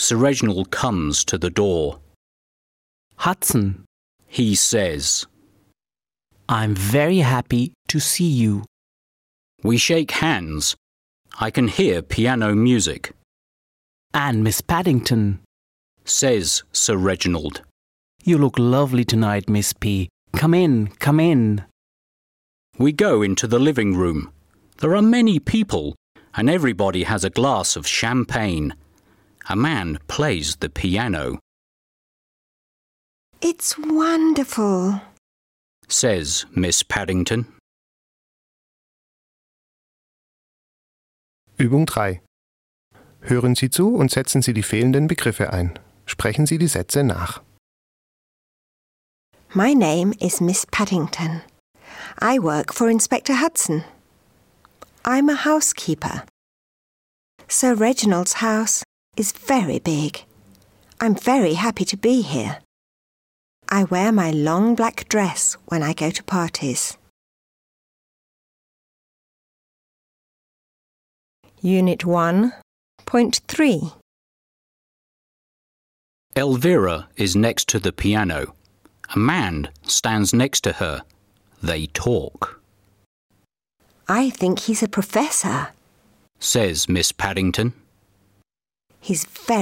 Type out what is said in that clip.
Sir Reginald comes to the door. Hudson, He says. I'm very happy to see you. We shake hands. I can hear piano music. And Miss Paddington, Says Sir Reginald. you look lovely tonight, Miss P. Come in, come in. We go into the living room. There are many people, and everybody has a glass of champagne. A man plays the piano. It's wonderful. Says Miss Paddington. Übung 3. Hören Sie zu und setzen Sie die fehlenden Begriffe ein. Sprechen Sie die Sätze nach. My name is Miss Paddington. I work for Inspector Hudson. I'm a housekeeper. Sir Reginald's house is very big. I'm very happy to be here. I wear my long black dress when I go to parties. Unit 1, Point 3. Elvira is next to the piano. A man stands next to her. They talk. I think he's a professor. Says Miss Paddington. He's very